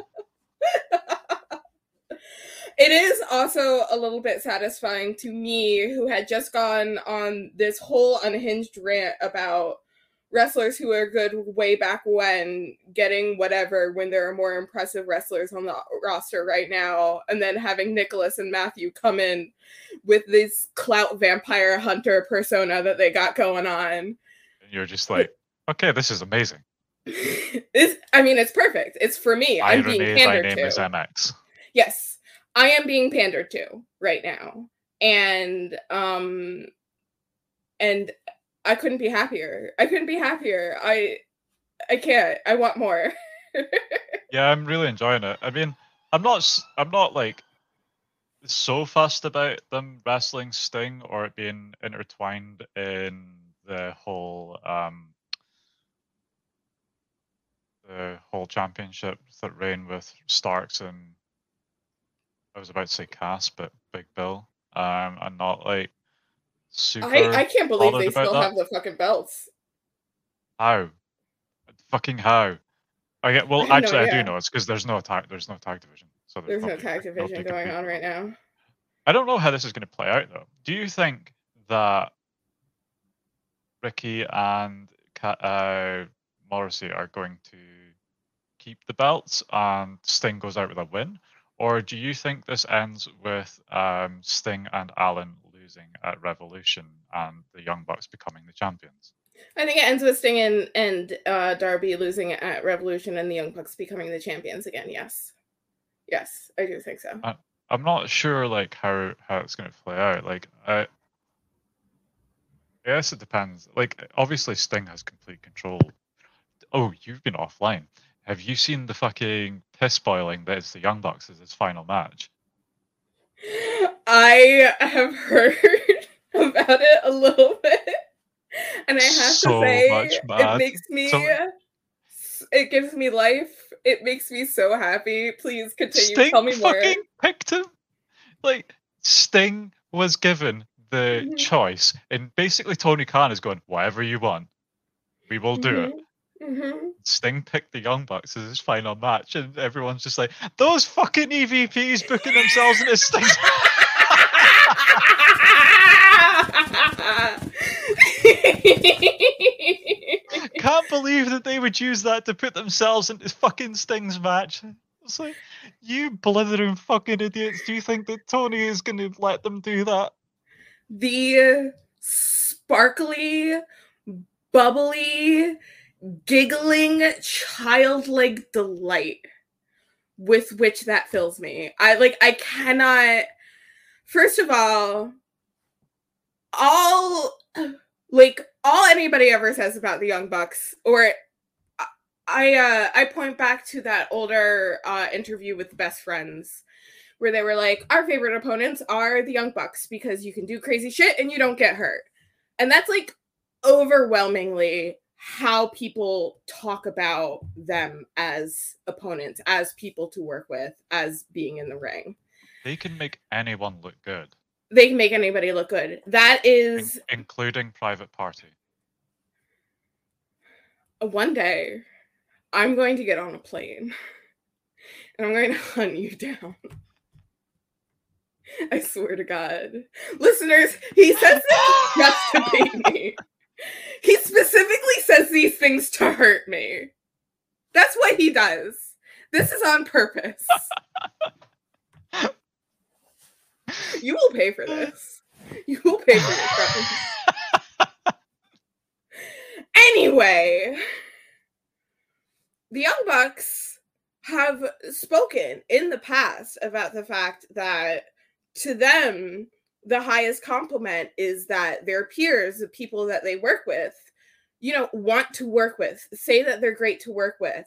It is also a little bit satisfying to me, who had just gone on this whole unhinged rant about wrestlers who are good way back when getting whatever when there are more impressive wrestlers on the roster right now, and then having Nicholas and Matthew come in with this clout vampire hunter persona that they got going on. And you're just like, okay, this is amazing. It's perfect. It's for me. I'm being pandered to. My name is MX. Yes. I am being pandered to right now. And I couldn't be happier. I can't. I want more. Yeah, I'm really enjoying it. I mean, I'm not like so fussed about them wrestling Sting or it being intertwined in the whole championship that reign with Starks and, I was about to say Cass, but Big Bill. I'm not like super. I can't believe they still have the fucking belts. How? Fucking how? I do know. It's because there's no tag division. So there's no tag division going on right now. I don't know how this is going to play out though. Do you think that Ricky and Morrissey are going to keep the belts and Sting goes out with a win? Or do you think this ends with Sting and Allin losing at Revolution and the Young Bucks becoming the champions? I think it ends with Sting and Darby losing at Revolution and the Young Bucks becoming the champions again, yes. Yes, I do think so. I'm not sure like how it's going to play out. Like I guess it depends. Like obviously Sting has complete control. Oh, you've been offline. Have you seen the fucking piss boiling that is the Young Bucks as his final match? I have heard about it a little bit, and I have to say, it makes me. It gives me life. It makes me so happy. Please continue. Sting Tell me more. fucking picked him. Like Sting was given the choice, and basically Tony Khan is going, "Whatever you want, we will do it." Sting picked the Young Bucks as his final match, and everyone's just like, "Those fucking EVPs booking themselves into Sting." Can't believe that they would use that to put themselves into fucking Sting's match. It's like, you blithering fucking idiots. Do you think that Tony is going to let them do that? The sparkly, bubbly, giggling, childlike delight with which that fills me. I cannot. First of all anybody ever says about the Young Bucks, or I point back to that older interview with Best Friends, where they were like, our favorite opponents are the Young Bucks because you can do crazy shit and you don't get hurt. And that's like overwhelmingly how people talk about them as opponents, as people to work with, as being in the ring. They can make anyone look good. They can make anybody look good. That is... Including Private Party. One day, I'm going to get on a plane, and I'm going to hunt you down. I swear to God. Listeners, he says this just to bait me. He specifically says these things to hurt me. That's what he does. This is on purpose. You will pay for this. You will pay for this. Anyway, the Young Bucks have spoken in the past about the fact that to them, the highest compliment is that their peers, the people that they work with, want to work with, say that they're great to work with.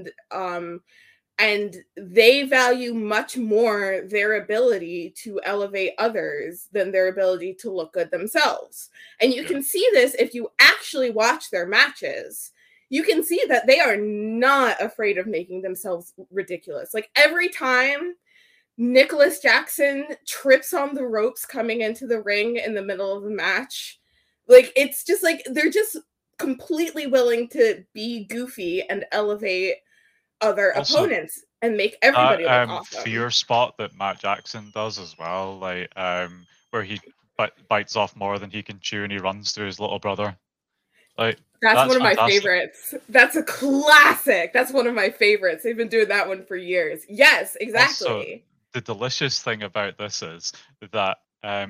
And they value much more their ability to elevate others than their ability to look good themselves. And you can see this if you actually watch their matches. You can see that they are not afraid of making themselves ridiculous. Like every time Nicholas Jackson trips on the ropes coming into the ring in the middle of the match, like it's just like they're just completely willing to be goofy and elevate other opponents and make everybody look awesome. Fear spot that Matt Jackson does as well, like where he bites off more than he can chew and he runs to his little brother. Like that's one of my favorites. That's a classic. That's one of my favorites. They've been doing that one for years. Yes, exactly. Also, the delicious thing about this is that I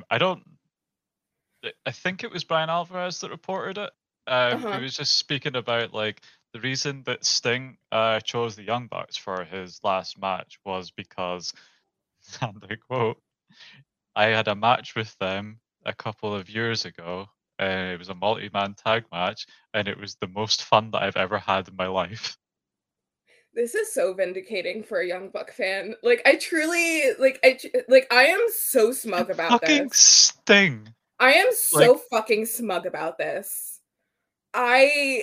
think it was Brian Alvarez that reported it. He was just speaking about like the reason that Sting chose the Young Bucks for his last match was because, and I quote, I had a match with them a couple of years ago, and it was a multi-man tag match, and it was the most fun that I've ever had in my life. This is so vindicating for a Young Buck fan. Like, I truly, I am so smug about this. Fucking Sting. I am so fucking smug about this. I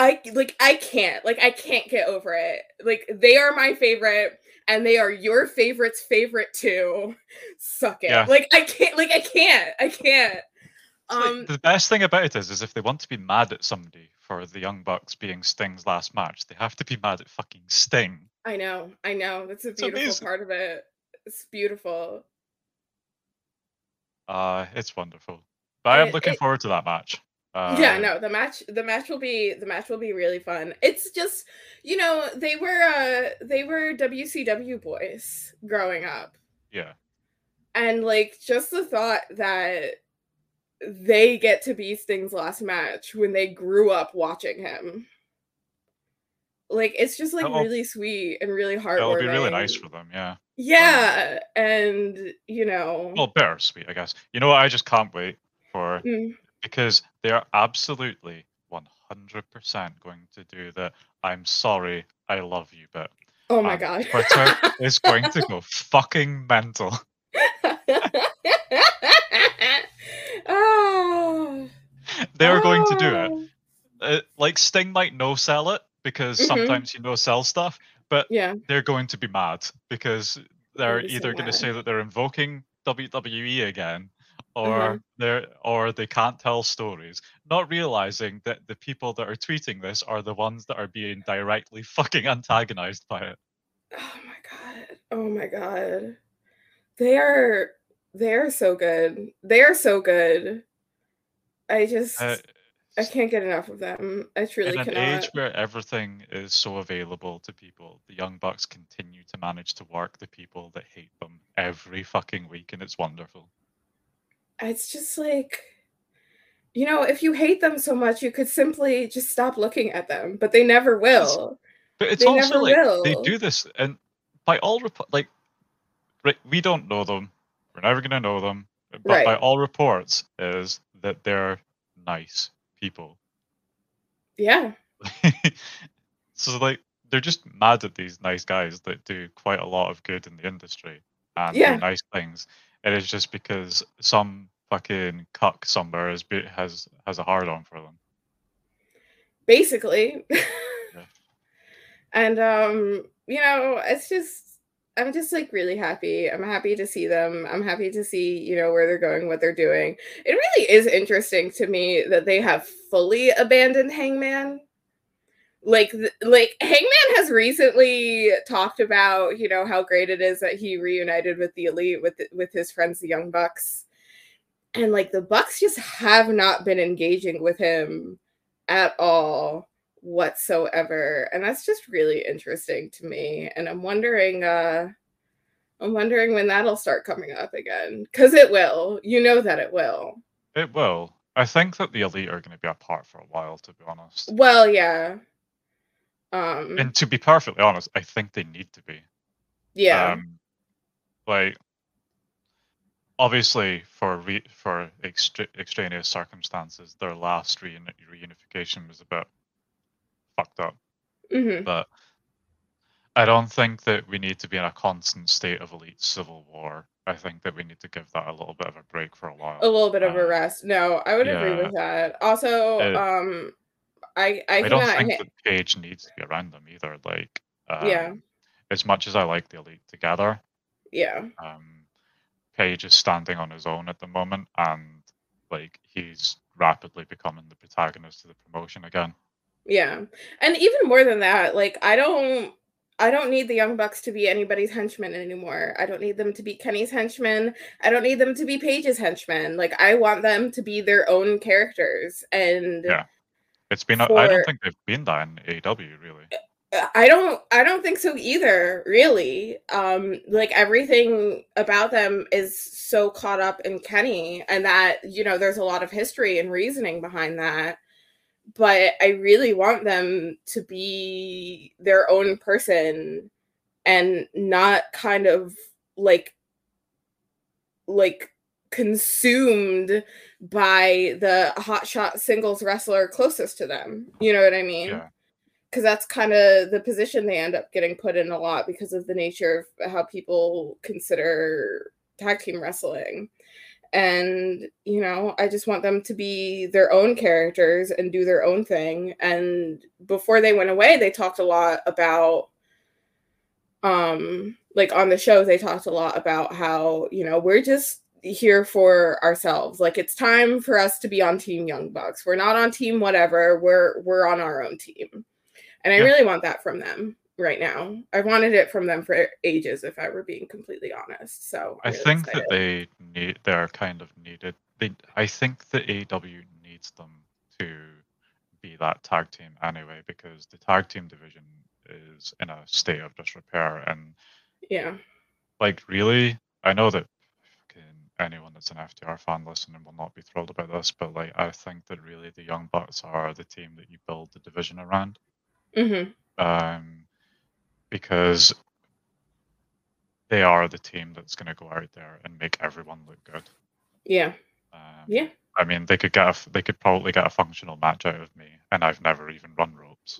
can't get over it. Like, they are my favorite, and they are your favorite's favorite too. Suck it. Yeah. I can't. The best thing about it is if they want to be mad at somebody for the Young Bucks being Sting's last match, they have to be mad at fucking Sting. I know. That's a beautiful part of it. It's beautiful. It's wonderful. But I am looking forward to that match. The match will be really fun. It's just, they were WCW boys growing up. Yeah. And just the thought that they get to be Sting's last match when they grew up watching him. It's just really sweet and really heartwarming. It'll be really nice for them, yeah. Yeah, and you know, well, bittersweet, I guess. You know what? I just can't wait for mm, because they are absolutely 100% going to do the "I'm sorry, I love you" bit, oh my and god. Twitter is going to go fucking mental. Oh, They are going to do it. oh. Like Sting might no sell it because Hmm. sometimes you no sell stuff, but Yeah, they're going to be mad because I'm gonna they're be so either going to mad. say that they're invoking WWE again, Uh-huh. or they can't tell stories, not realizing that the people that are tweeting this are the ones that are being directly fucking antagonized by it. Oh my god. Oh my god. They are they are so good. They are so good. I Uh, just I can't get enough of them. I in truly an age cannot. where everything is so available to people, the Young Bucks continue to manage to work the people that hate them every fucking week, and it's wonderful. It's just like, you know, if you hate them so much, you could simply just stop looking at them, but they never It's, will. but it's They also never like they will. do this, and by all like right, we don't know them, we're never gonna know them, but by Right. all reports, is that they're nice people. Yeah. So like they're just mad at these nice guys that do quite a lot of good in the industry and do Yeah. nice things. It is just because some fucking cuck somewhere has a hard on for them. Basically. Yeah. And you know, it's just I'm just like really happy. I'm happy to see them. I'm happy to see, you know, where they're going, what they're doing. It really is interesting to me that they have fully abandoned Hangman. Like Hangman has recently talked about, you know, how great it is that he reunited with the Elite with his friends the Young Bucks. And like the Bucks just have not been engaging with him at all whatsoever. And that's just really interesting to me. And I'm wondering when that'll start coming up again. Cause it will. You know that it will. It will. I think that the elite are going to be apart for a while, to be honest. Well, yeah. Um, And to be perfectly honest, I think they need to be. yeah. Um, like obviously for extraneous circumstances, their last reunification was a bit fucked up. Hmm. But I don't think that we need to be in a constant state of elite civil war. I think that we need to give that a little bit of a break for a A while. little bit of a rest. No, I would agree Yeah, with that. Also, it, I I don't cannot think that Paige needs to be around them either. Like, yeah. as much as I like the elite together, Yeah. um, Page is standing on his own at the moment, and like he's rapidly becoming the protagonist of the promotion again. Yeah. And even more than that, like I don't need the Young Bucks to be anybody's henchmen anymore. I don't need them to be Kenny's henchmen. I don't need them to be Paige's henchmen. Like I want them to be their own characters. And Yeah, it's been. I don't for think they've been that in AEW really. I don't think so either, really. Like everything about them is so caught up in Kenny and that, you know, there's a lot of history and reasoning behind that, but I really want them to be their own person and not kind of like like consumed by the hotshot singles wrestler closest to them. You know what I mean? Yeah, Because that's kind of the position they end up getting put in a lot because of the nature of how people consider tag team wrestling. And, you know, I just want them to be their own characters and do their own thing. And before they went away, they talked a lot about, like on the show, they talked a lot about how, you know, we're just here for ourselves. Like it's time for us to be on Team Young Bucks. We're not on team whatever. We're on our own team. And I yeah. really want that from them right now. I've wanted it from them for ages, if I were being completely honest. So I I'm really think excited. that they're kind of needed. I think that AEW needs them to be that tag team anyway, because the tag team division is in a state of disrepair. And Yeah. like, really, I know that anyone that's an FTR fan listening will not be thrilled about this, but like, I think that really the Young Bucks are the team that you build the division around. Hmm. Um, because they are the team that's going to go out there and make everyone look good. Yeah. Yeah. I mean, they could probably get a functional match out of me, and I've never even run ropes.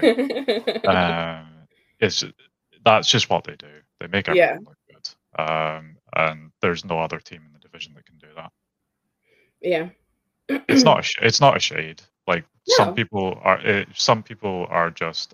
That's just what they do. They make everyone look good. And there's no other team in the division that can do that. Yeah. It's not a shade. Like No. some people are just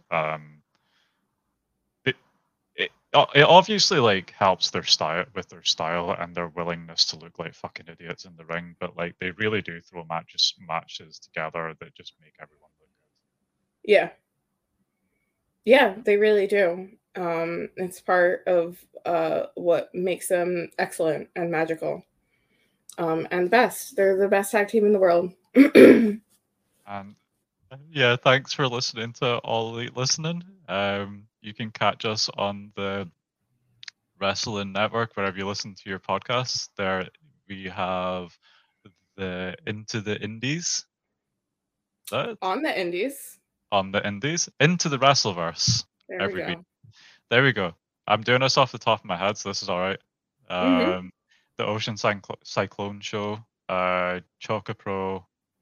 it obviously like helps their style and their willingness to look like fucking idiots in the ring, but like they really do throw matches together that just make everyone look good. Yeah. Yeah, they really do. It's part of what makes them excellent and magical. And best. They're the best tag team in the world. And yeah, thanks for listening to All Elite Listening. You can catch us on the Wrestling Network wherever you listen to your podcasts. There we have the Into the Indies. On the Indies. On the Indies. Into the Wrestleverse. Every week. There we go. I'm doing this off the top of my head, so this is all right. The Ocean Cyclone Show, Chocopro,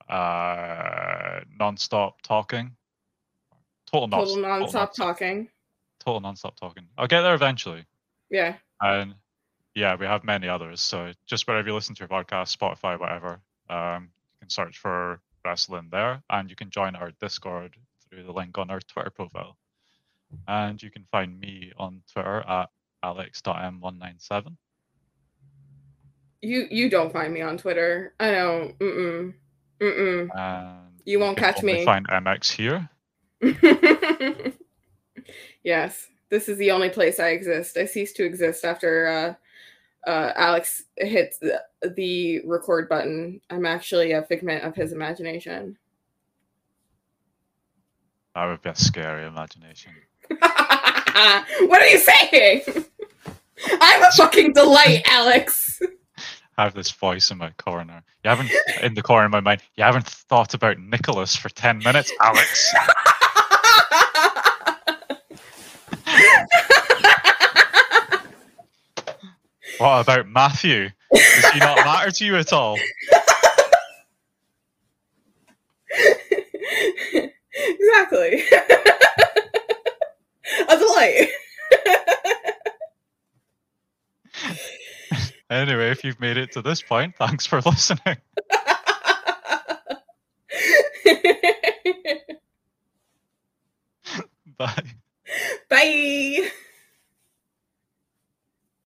Non-Stop Talking. Total Non-Stop Talking. Total Non-Stop Talking. I'll get there eventually. Yeah. And yeah, we have many others. So just wherever you listen to your podcast, Spotify, whatever, you can search for wrestling there, and you can join our Discord through the link on our Twitter profile. And you can find me on Twitter at alex.m197. You don't find me on Twitter. I don't. And you won't catch me. Find MX here. Yes, this is the only place I exist. I cease to exist after Alex hits the record button. I'm actually a figment of his imagination. That would be a scary imagination. What are you saying? I'm a fucking delight, Alex. I have this voice in my corner. In the corner of my mind. You haven't thought about Nicholas for 10 minutes, Alex. What about Matthew? Does he not matter to you at all? Exactly. A delight. Anyway, if you've made it to this point, thanks for listening. Bye. Bye.